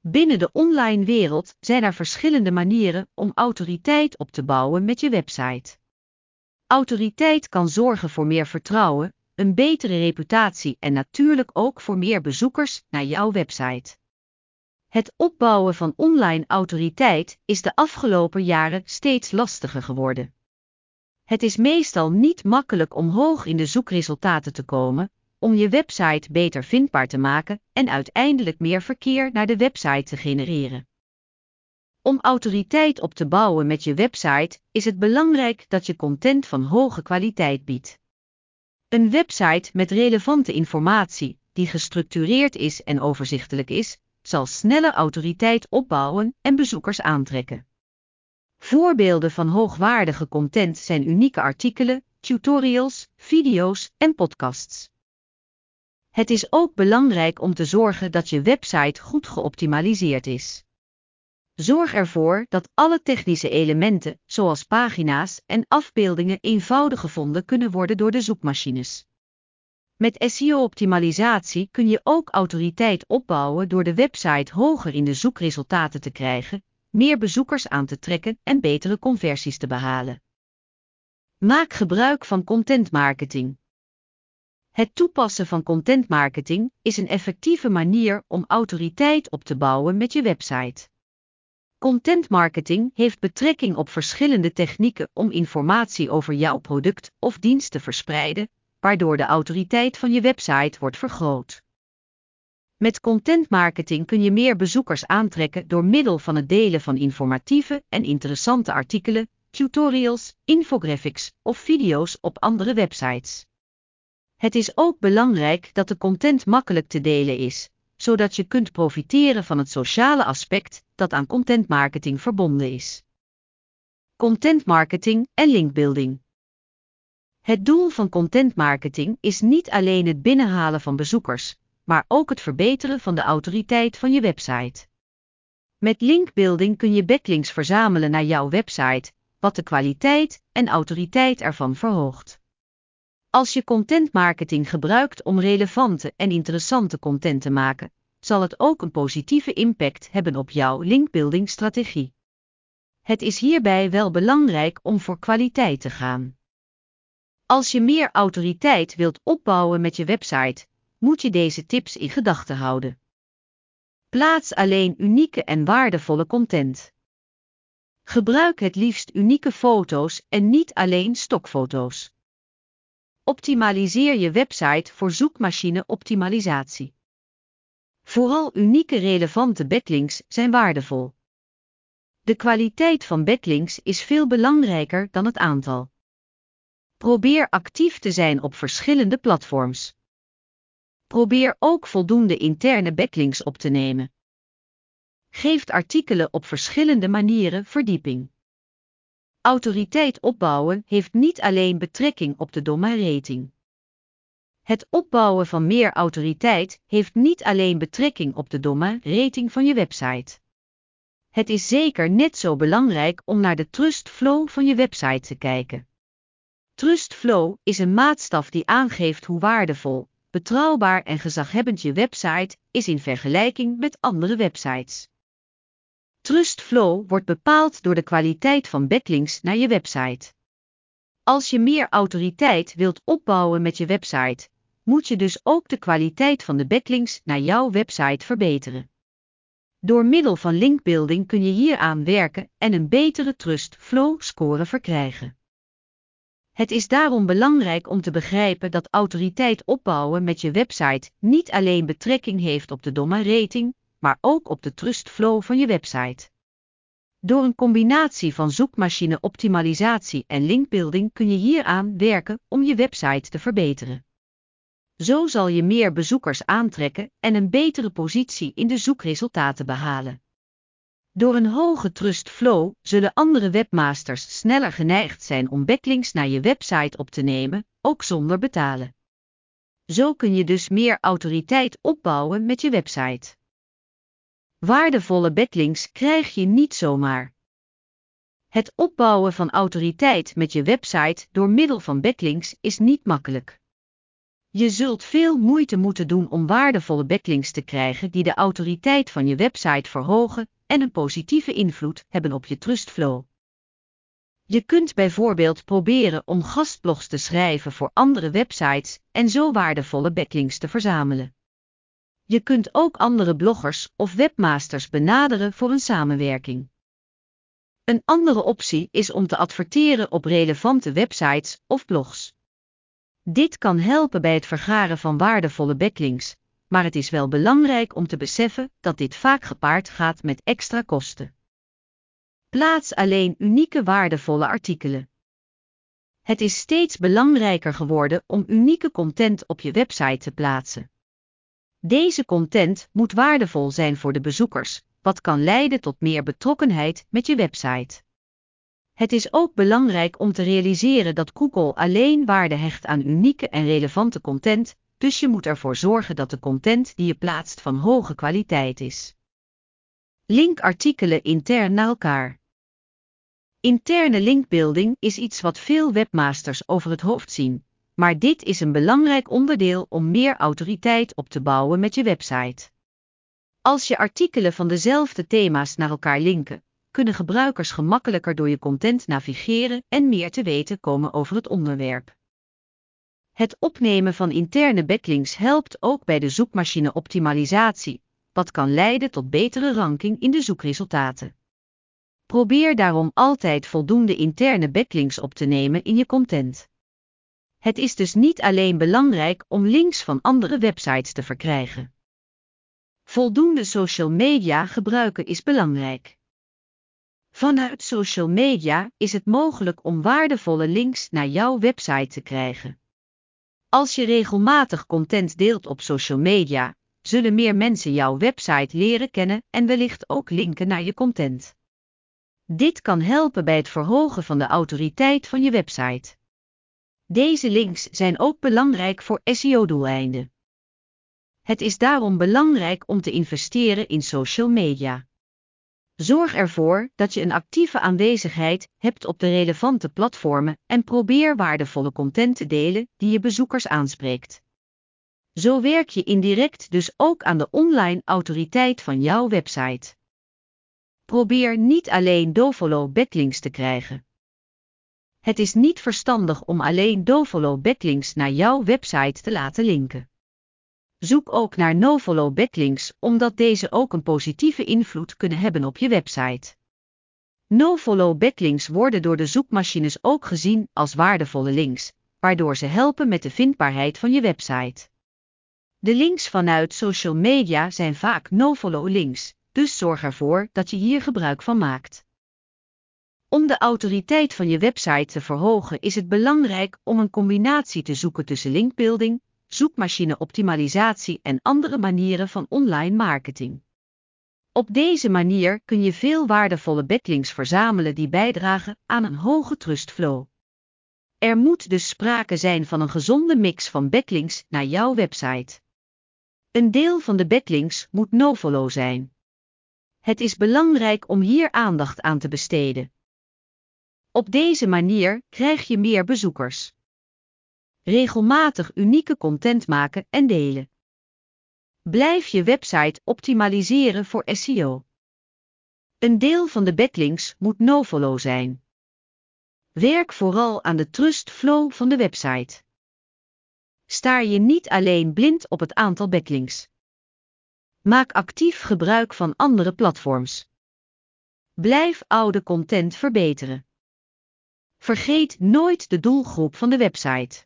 Binnen de online wereld zijn er verschillende manieren om autoriteit op te bouwen met je website. Autoriteit kan zorgen voor meer vertrouwen, een betere reputatie en natuurlijk ook voor meer bezoekers naar jouw website. Het opbouwen van online autoriteit is de afgelopen jaren steeds lastiger geworden. Het is meestal niet makkelijk om hoog in de zoekresultaten te komen, om je website beter vindbaar te maken en uiteindelijk meer verkeer naar de website te genereren. Om autoriteit op te bouwen met je website is het belangrijk dat je content van hoge kwaliteit biedt. Een website met relevante informatie, die gestructureerd is en overzichtelijk is, zal sneller autoriteit opbouwen en bezoekers aantrekken. Voorbeelden van hoogwaardige content zijn unieke artikelen, tutorials, video's en podcasts. Het is ook belangrijk om te zorgen dat je website goed geoptimaliseerd is. Zorg ervoor dat alle technische elementen, zoals pagina's en afbeeldingen, eenvoudig gevonden kunnen worden door de zoekmachines. Met SEO-optimalisatie kun je ook autoriteit opbouwen door de website hoger in de zoekresultaten te krijgen, meer bezoekers aan te trekken en betere conversies te behalen. Maak gebruik van contentmarketing. Het toepassen van contentmarketing is een effectieve manier om autoriteit op te bouwen met je website. Contentmarketing heeft betrekking op verschillende technieken om informatie over jouw product of dienst te verspreiden, waardoor de autoriteit van je website wordt vergroot. Met contentmarketing kun je meer bezoekers aantrekken door middel van het delen van informatieve en interessante artikelen, tutorials, infographics of video's op andere websites. Het is ook belangrijk dat de content makkelijk te delen is, zodat je kunt profiteren van het sociale aspect dat aan contentmarketing verbonden is. Contentmarketing en linkbuilding. Het doel van contentmarketing is niet alleen het binnenhalen van bezoekers, maar ook het verbeteren van de autoriteit van je website. Met linkbuilding kun je backlinks verzamelen naar jouw website, wat de kwaliteit en autoriteit ervan verhoogt. Als je contentmarketing gebruikt om relevante en interessante content te maken, zal het ook een positieve impact hebben op jouw linkbuilding-strategie. Het is hierbij wel belangrijk om voor kwaliteit te gaan. Als je meer autoriteit wilt opbouwen met je website, moet je deze tips in gedachten houden. Plaats alleen unieke en waardevolle content. Gebruik het liefst unieke foto's en niet alleen stokfoto's. Optimaliseer je website voor zoekmachine-optimalisatie. Vooral unieke relevante backlinks zijn waardevol. De kwaliteit van backlinks is veel belangrijker dan het aantal. Probeer actief te zijn op verschillende platforms. Probeer ook voldoende interne backlinks op te nemen. Geeft artikelen op verschillende manieren verdieping. Autoriteit opbouwen heeft niet alleen betrekking op de domainrating. Het opbouwen van meer autoriteit heeft niet alleen betrekking op de domainrating van je website. Het is zeker net zo belangrijk om naar de trust flow van je website te kijken. Trust flow is een maatstaf die aangeeft hoe waardevol, betrouwbaar en gezaghebbend je website is in vergelijking met andere websites. Trust flow wordt bepaald door de kwaliteit van backlinks naar je website. Als je meer autoriteit wilt opbouwen met je website, moet je dus ook de kwaliteit van de backlinks naar jouw website verbeteren. Door middel van linkbuilding kun je hieraan werken en een betere trust flow score verkrijgen. Het is daarom belangrijk om te begrijpen dat autoriteit opbouwen met je website niet alleen betrekking heeft op de domainrating, maar ook op de trust flow van je website. Door een combinatie van zoekmachine-optimalisatie en linkbuilding kun je hieraan werken om je website te verbeteren. Zo zal je meer bezoekers aantrekken en een betere positie in de zoekresultaten behalen. Door een hoge trust flow zullen andere webmasters sneller geneigd zijn om backlinks naar je website op te nemen, ook zonder betalen. Zo kun je dus meer autoriteit opbouwen met je website. Waardevolle backlinks krijg je niet zomaar. Het opbouwen van autoriteit met je website door middel van backlinks is niet makkelijk. Je zult veel moeite moeten doen om waardevolle backlinks te krijgen die de autoriteit van je website verhogen en een positieve invloed hebben op je trustflow. Je kunt bijvoorbeeld proberen om gastblogs te schrijven voor andere websites en zo waardevolle backlinks te verzamelen. Je kunt ook andere bloggers of webmasters benaderen voor een samenwerking. Een andere optie is om te adverteren op relevante websites of blogs. Dit kan helpen bij het vergaren van waardevolle backlinks, maar het is wel belangrijk om te beseffen dat dit vaak gepaard gaat met extra kosten. Plaats alleen unieke waardevolle artikelen. Het is steeds belangrijker geworden om unieke content op je website te plaatsen. Deze content moet waardevol zijn voor de bezoekers, wat kan leiden tot meer betrokkenheid met je website. Het is ook belangrijk om te realiseren dat Google alleen waarde hecht aan unieke en relevante content, dus je moet ervoor zorgen dat de content die je plaatst van hoge kwaliteit is. Link artikelen intern naar elkaar. Interne linkbuilding is iets wat veel webmasters over het hoofd zien, maar dit is een belangrijk onderdeel om meer autoriteit op te bouwen met je website. Als je artikelen van dezelfde thema's naar elkaar linken, kunnen gebruikers gemakkelijker door je content navigeren en meer te weten komen over het onderwerp. Het opnemen van interne backlinks helpt ook bij de zoekmachine-optimalisatie, wat kan leiden tot betere ranking in de zoekresultaten. Probeer daarom altijd voldoende interne backlinks op te nemen in je content. Het is dus niet alleen belangrijk om links van andere websites te verkrijgen. Voldoende social media gebruiken is belangrijk. Vanuit social media is het mogelijk om waardevolle links naar jouw website te krijgen. Als je regelmatig content deelt op social media, zullen meer mensen jouw website leren kennen en wellicht ook linken naar je content. Dit kan helpen bij het verhogen van de autoriteit van je website. Deze links zijn ook belangrijk voor SEO-doeleinden. Het is daarom belangrijk om te investeren in social media. Zorg ervoor dat je een actieve aanwezigheid hebt op de relevante platformen en probeer waardevolle content te delen die je bezoekers aanspreekt. Zo werk je indirect dus ook aan de online autoriteit van jouw website. Probeer niet alleen dofollow backlinks te krijgen. Het is niet verstandig om alleen dofollow backlinks naar jouw website te laten linken. Zoek ook naar nofollow backlinks omdat deze ook een positieve invloed kunnen hebben op je website. Nofollow backlinks worden door de zoekmachines ook gezien als waardevolle links, waardoor ze helpen met de vindbaarheid van je website. De links vanuit social media zijn vaak nofollow links, dus zorg ervoor dat je hier gebruik van maakt. Om de autoriteit van je website te verhogen is het belangrijk om een combinatie te zoeken tussen linkbuilding, zoekmachine-optimalisatie en andere manieren van online marketing. Op deze manier kun je veel waardevolle backlinks verzamelen die bijdragen aan een hoge trustflow. Er moet dus sprake zijn van een gezonde mix van backlinks naar jouw website. Een deel van de backlinks moet nofollow zijn. Het is belangrijk om hier aandacht aan te besteden. Op deze manier krijg je meer bezoekers. Regelmatig unieke content maken en delen. Blijf je website optimaliseren voor SEO. Een deel van de backlinks moet nofollow zijn. Werk vooral aan de trustflow van de website. Staar je niet alleen blind op het aantal backlinks. Maak actief gebruik van andere platforms. Blijf oude content verbeteren. Vergeet nooit de doelgroep van de website.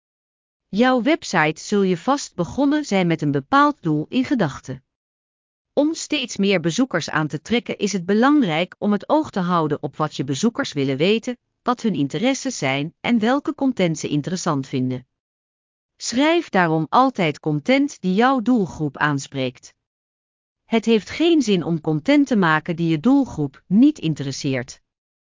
Jouw website zul je vast begonnen zijn met een bepaald doel in gedachten. Om steeds meer bezoekers aan te trekken is het belangrijk om het oog te houden op wat je bezoekers willen weten, wat hun interesses zijn en welke content ze interessant vinden. Schrijf daarom altijd content die jouw doelgroep aanspreekt. Het heeft geen zin om content te maken die je doelgroep niet interesseert.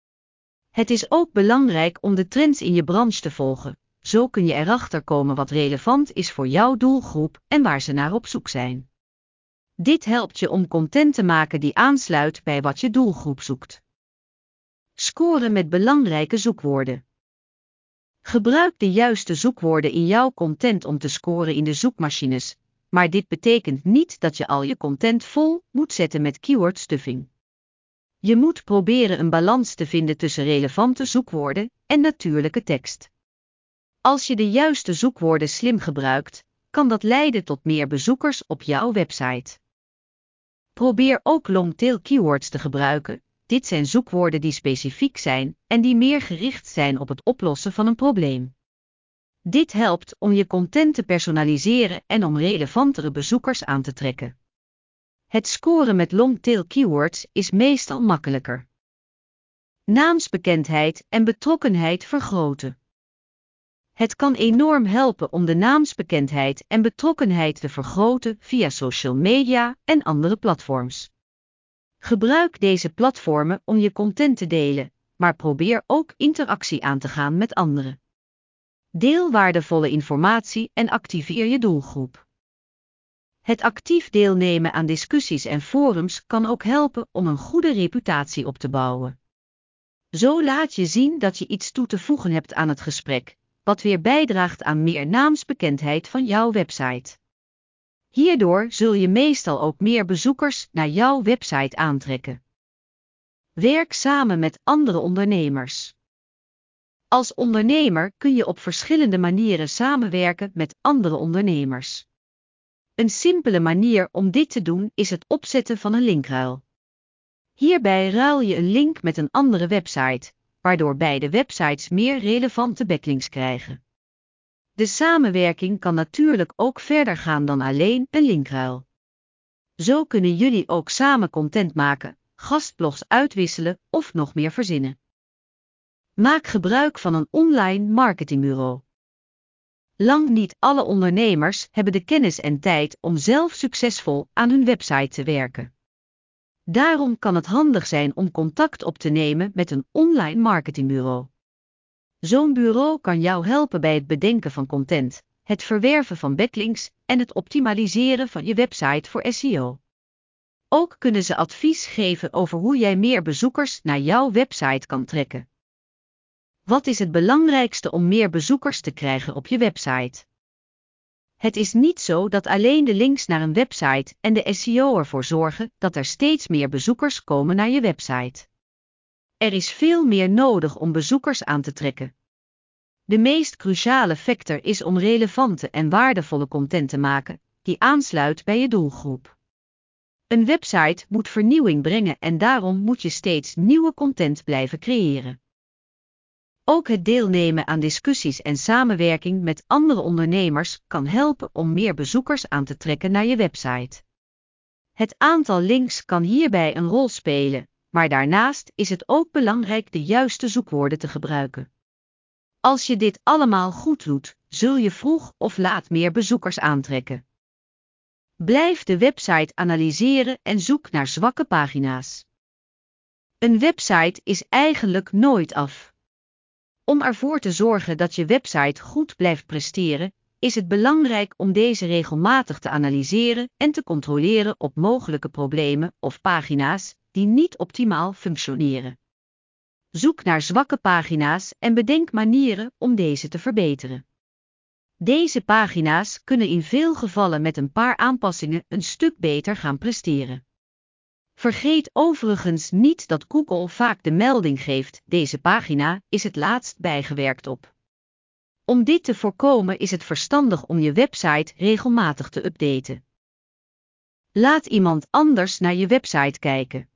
Het is ook belangrijk om de trends in je branche te volgen. Zo kun je erachter komen wat relevant is voor jouw doelgroep en waar ze naar op zoek zijn. Dit helpt je om content te maken die aansluit bij wat je doelgroep zoekt. Scoren met belangrijke zoekwoorden. Gebruik de juiste zoekwoorden in jouw content om te scoren in de zoekmachines, maar dit betekent niet dat je al je content vol moet zetten met keywordstuffing. Je moet proberen een balans te vinden tussen relevante zoekwoorden en natuurlijke tekst. Als je de juiste zoekwoorden slim gebruikt, kan dat leiden tot meer bezoekers op jouw website. Probeer ook longtail keywords te gebruiken. Dit zijn zoekwoorden die specifiek zijn en die meer gericht zijn op het oplossen van een probleem. Dit helpt om je content te personaliseren en om relevantere bezoekers aan te trekken. Het scoren met longtail keywords is meestal makkelijker. Naamsbekendheid en betrokkenheid vergroten. Het kan enorm helpen om de naamsbekendheid en betrokkenheid te vergroten via social media en andere platforms. Gebruik deze platformen om je content te delen, maar probeer ook interactie aan te gaan met anderen. Deel waardevolle informatie en activeer je doelgroep. Het actief deelnemen aan discussies en forums kan ook helpen om een goede reputatie op te bouwen. Zo laat je zien dat je iets toe te voegen hebt aan het gesprek, wat weer bijdraagt aan meer naamsbekendheid van jouw website. Hierdoor zul je meestal ook meer bezoekers naar jouw website aantrekken. Werk samen met andere ondernemers. Als ondernemer kun je op verschillende manieren samenwerken met andere ondernemers. Een simpele manier om dit te doen is het opzetten van een linkruil. Hierbij ruil je een link met een andere website, waardoor beide websites meer relevante backlinks krijgen. De samenwerking kan natuurlijk ook verder gaan dan alleen een linkruil. Zo kunnen jullie ook samen content maken, gastblogs uitwisselen of nog meer verzinnen. Maak gebruik van een online marketingbureau. Lang niet alle ondernemers hebben de kennis en tijd om zelf succesvol aan hun website te werken. Daarom kan het handig zijn om contact op te nemen met een online marketingbureau. Zo'n bureau kan jou helpen bij het bedenken van content, het verwerven van backlinks en het optimaliseren van je website voor SEO. Ook kunnen ze advies geven over hoe jij meer bezoekers naar jouw website kan trekken. Wat is het belangrijkste om meer bezoekers te krijgen op je website? Het is niet zo dat alleen de links naar een website en de SEO ervoor zorgen dat er steeds meer bezoekers komen naar je website. Er is veel meer nodig om bezoekers aan te trekken. De meest cruciale factor is om relevante en waardevolle content te maken, die aansluit bij je doelgroep. Een website moet vernieuwing brengen en daarom moet je steeds nieuwe content blijven creëren. Ook het deelnemen aan discussies en samenwerking met andere ondernemers kan helpen om meer bezoekers aan te trekken naar je website. Het aantal links kan hierbij een rol spelen, maar daarnaast is het ook belangrijk de juiste zoekwoorden te gebruiken. Als je dit allemaal goed doet, zul je vroeg of laat meer bezoekers aantrekken. Blijf de website analyseren en zoek naar zwakke pagina's. Een website is eigenlijk nooit af. Om ervoor te zorgen dat je website goed blijft presteren, is het belangrijk om deze regelmatig te analyseren en te controleren op mogelijke problemen of pagina's die niet optimaal functioneren. Zoek naar zwakke pagina's en bedenk manieren om deze te verbeteren. Deze pagina's kunnen in veel gevallen met een paar aanpassingen een stuk beter gaan presteren. Vergeet overigens niet dat Google vaak de melding geeft: deze pagina is het laatst bijgewerkt op. Om dit te voorkomen is het verstandig om je website regelmatig te updaten. Laat iemand anders naar je website kijken.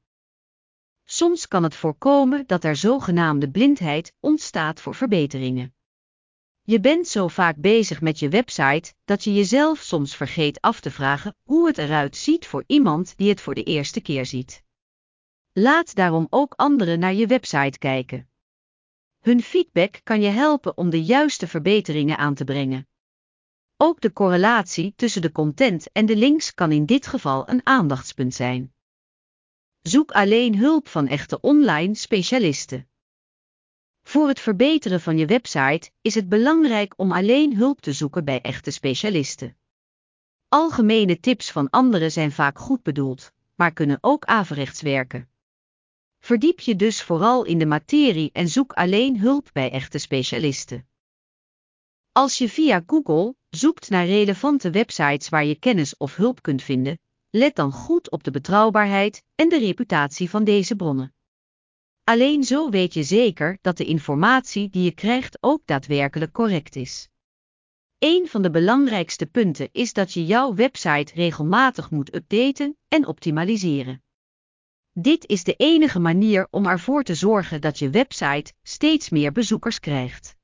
Soms kan het voorkomen dat er zogenaamde blindheid ontstaat voor verbeteringen. Je bent zo vaak bezig met je website dat je jezelf soms vergeet af te vragen hoe het eruit ziet voor iemand die het voor de eerste keer ziet. Laat daarom ook anderen naar je website kijken. Hun feedback kan je helpen om de juiste verbeteringen aan te brengen. Ook de correlatie tussen de content en de links kan in dit geval een aandachtspunt zijn. Zoek alleen hulp van echte online specialisten. Voor het verbeteren van je website is het belangrijk om alleen hulp te zoeken bij echte specialisten. Algemene tips van anderen zijn vaak goed bedoeld, maar kunnen ook averechts werken. Verdiep je dus vooral in de materie en zoek alleen hulp bij echte specialisten. Als je via Google zoekt naar relevante websites waar je kennis of hulp kunt vinden, let dan goed op de betrouwbaarheid en de reputatie van deze bronnen. Alleen zo weet je zeker dat de informatie die je krijgt ook daadwerkelijk correct is. Een van de belangrijkste punten is dat je jouw website regelmatig moet updaten en optimaliseren. Dit is de enige manier om ervoor te zorgen dat je website steeds meer bezoekers krijgt.